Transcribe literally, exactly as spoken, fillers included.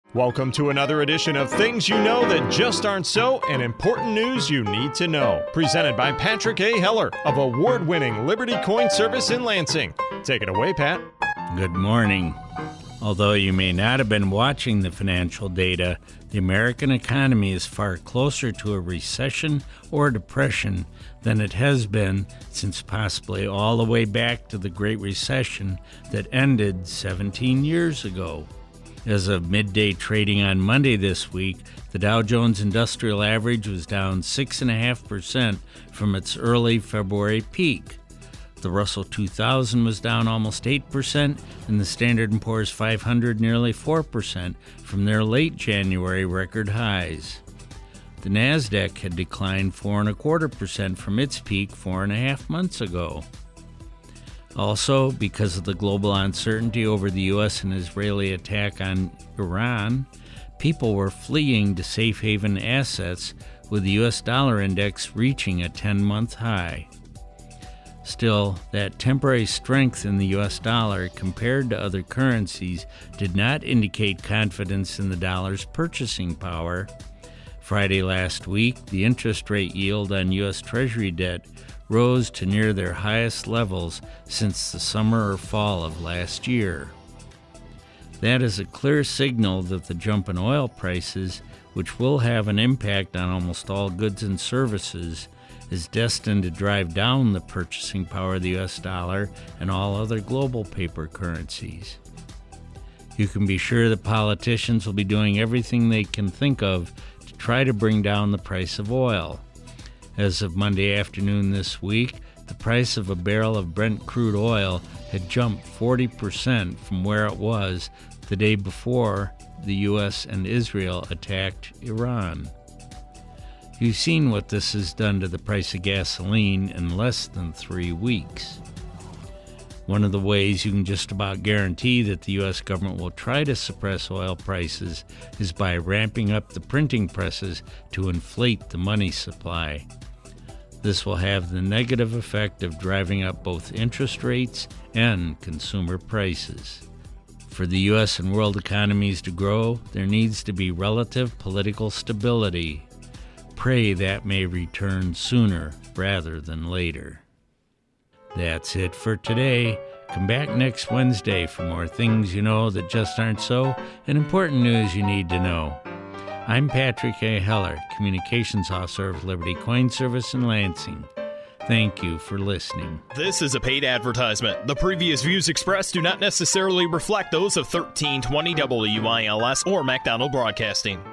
Welcome to another edition of Things You Know That Just Aren't So and Important News You Need to Know. Presented by Patrick A. Heller of award-winning Liberty Coin Service in Lansing. Take it away, Pat. Good morning. Although you may not have been watching the financial data, the American economy is far closer to a recession or depression than it has been since possibly all the way back to the Great Recession that ended seventeen years ago. As of midday trading on Monday this week, the Dow Jones Industrial Average was down six point five percent from its early February peak. The Russell two thousand was down almost eight percent, and the Standard and Poor's five hundred nearly four percent from their late January record highs. The NASDAQ had declined four point five percent from its peak four and a half months ago. Also, because of the global uncertainty over the U S and Israeli attack on Iran, people were fleeing to safe haven assets, with the U S dollar index reaching a ten-month high. Still, that temporary strength in the U S dollar compared to other currencies did not indicate confidence in the dollar's purchasing power. Friday last week, the interest rate yield on U S Treasury debt rose to near their highest levels since the summer or fall of last year. That is a clear signal that the jump in oil prices, which will have an impact on almost all goods and services, is destined to drive down the purchasing power of the U S dollar and all other global paper currencies. You can be sure that politicians will be doing everything they can think of to try to bring down the price of oil. As of Monday afternoon this week, the price of a barrel of Brent crude oil had jumped forty percent from where it was the day before the U S and Israel attacked Iran. You've seen what this has done to the price of gasoline in less than three weeks. One of the ways you can just about guarantee that the U S government will try to suppress oil prices is by ramping up the printing presses to inflate the money supply. This will have the negative effect of driving up both interest rates and consumer prices. For the U S and world economies to grow, there needs to be relative political stability. Pray that may return sooner rather than later. That's it for today. Come back next Wednesday for more things you know that just aren't so and important news you need to know. I'm Patrick A. Heller, Communications Officer of Liberty Coin Service in Lansing. Thank you for listening. This is a paid advertisement. The previous views expressed do not necessarily reflect those of thirteen twenty W I L S or MacDonald Broadcasting.